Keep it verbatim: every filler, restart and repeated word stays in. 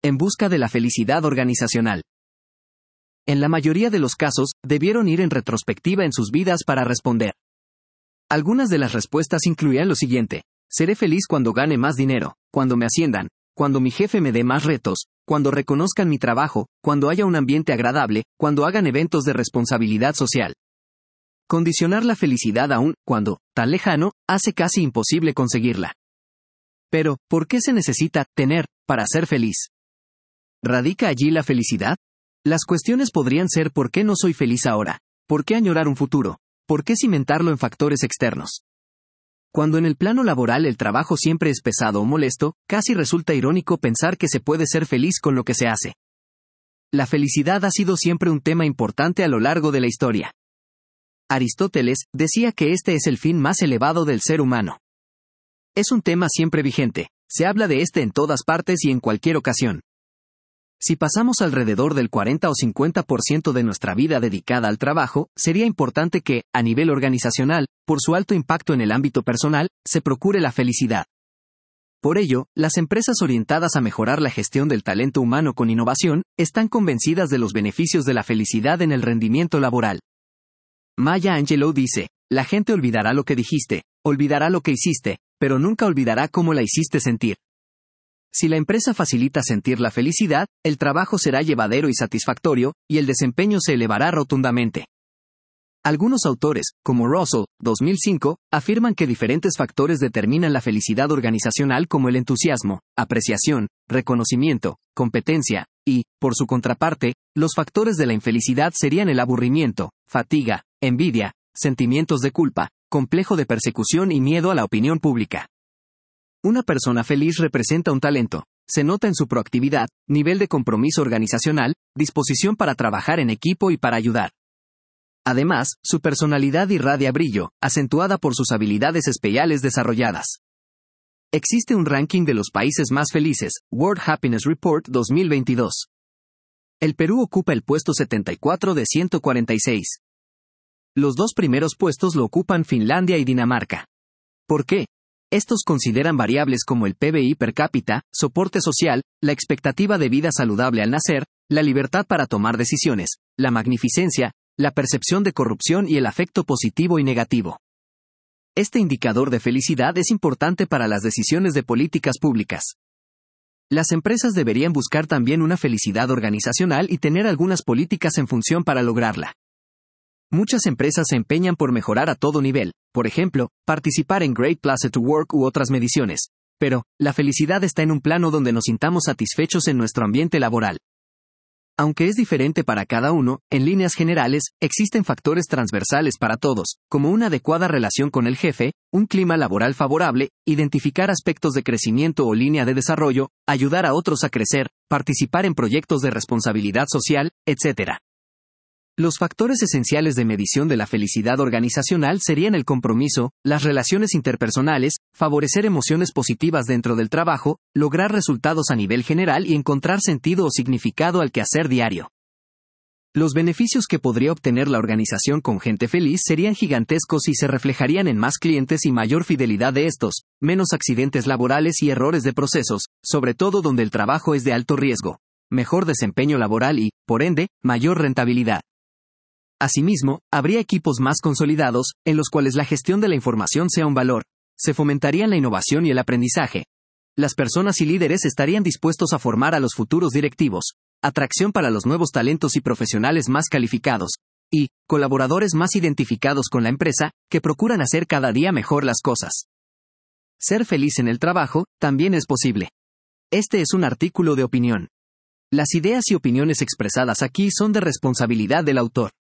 en busca de la felicidad organizacional. En la mayoría de los casos, debieron ir en retrospectiva en sus vidas para responder. Algunas de las respuestas incluían lo siguiente: seré feliz cuando gane más dinero, cuando me asciendan, cuando mi jefe me dé más retos, cuando reconozcan mi trabajo, cuando haya un ambiente agradable, cuando hagan eventos de responsabilidad social. Condicionar la felicidad a un cuando tan lejano hace casi imposible conseguirla. Pero, ¿por qué se necesita tener para ser feliz? ¿Radica allí la felicidad? Las cuestiones podrían ser: ¿por qué no soy feliz ahora? ¿Por qué añorar un futuro? ¿Por qué cimentarlo en factores externos? Cuando en el plano laboral el trabajo siempre es pesado o molesto, casi resulta irónico pensar que se puede ser feliz con lo que se hace. La felicidad ha sido siempre un tema importante a lo largo de la historia. Aristóteles decía que este es el fin más elevado del ser humano. Es un tema siempre vigente, se habla de este en todas partes y en cualquier ocasión. Si pasamos alrededor del cuarenta o cincuenta por ciento de nuestra vida dedicada al trabajo, sería importante que, a nivel organizacional, por su alto impacto en el ámbito personal, se procure la felicidad. Por ello, las empresas orientadas a mejorar la gestión del talento humano con innovación, están convencidas de los beneficios de la felicidad en el rendimiento laboral. Maya Angelou dice: la gente olvidará lo que dijiste, olvidará lo que hiciste, pero nunca olvidará cómo la hiciste sentir. Si la empresa facilita sentir la felicidad, el trabajo será llevadero y satisfactorio, y el desempeño se elevará rotundamente. Algunos autores, como Russell, dos mil cinco, afirman que diferentes factores determinan la felicidad organizacional, como el entusiasmo, apreciación, reconocimiento, competencia, y, por su contraparte, los factores de la infelicidad serían el aburrimiento, fatiga, envidia, sentimientos de culpa, complejo de persecución y miedo a la opinión pública. Una persona feliz representa un talento, se nota en su proactividad, nivel de compromiso organizacional, disposición para trabajar en equipo y para ayudar. Además, su personalidad irradia brillo, acentuada por sus habilidades especiales desarrolladas. Existe un ranking de los países más felices, World Happiness Report dos mil veintidós. El Perú ocupa el puesto setenta y cuatro de ciento cuarenta y seis. Los dos primeros puestos lo ocupan Finlandia y Dinamarca. ¿Por qué? Estos consideran variables como el P B I per cápita, soporte social, la expectativa de vida saludable al nacer, la libertad para tomar decisiones, la magnificencia, la percepción de corrupción y el afecto positivo y negativo. Este indicador de felicidad es importante para las decisiones de políticas públicas. Las empresas deberían buscar también una felicidad organizacional y tener algunas políticas en función para lograrla. Muchas empresas se empeñan por mejorar a todo nivel, por ejemplo, participar en Great Place to Work u otras mediciones. Pero, la felicidad está en un plano donde nos sintamos satisfechos en nuestro ambiente laboral. Aunque es diferente para cada uno, en líneas generales, existen factores transversales para todos, como una adecuada relación con el jefe, un clima laboral favorable, identificar aspectos de crecimiento o línea de desarrollo, ayudar a otros a crecer, participar en proyectos de responsabilidad social, etcétera. Los factores esenciales de medición de la felicidad organizacional serían el compromiso, las relaciones interpersonales, favorecer emociones positivas dentro del trabajo, lograr resultados a nivel general y encontrar sentido o significado al quehacer diario. Los beneficios que podría obtener la organización con gente feliz serían gigantescos y se reflejarían en más clientes y mayor fidelidad de estos, menos accidentes laborales y errores de procesos, sobre todo donde el trabajo es de alto riesgo, mejor desempeño laboral y, por ende, mayor rentabilidad. Asimismo, habría equipos más consolidados, en los cuales la gestión de la información sea un valor. Se fomentarían la innovación y el aprendizaje. Las personas y líderes estarían dispuestos a formar a los futuros directivos, atracción para los nuevos talentos y profesionales más calificados, y colaboradores más identificados con la empresa, que procuran hacer cada día mejor las cosas. Ser feliz en el trabajo, también es posible. Este es un artículo de opinión. Las ideas y opiniones expresadas aquí son de responsabilidad del autor.